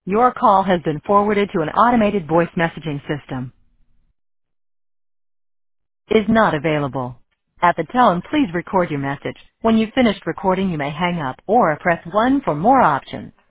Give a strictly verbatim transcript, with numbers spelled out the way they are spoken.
Your call has been forwarded to an automated voice messaging system. Is not available. At the tone, please record your message. When you've finished recording, you may hang up or press one for more options.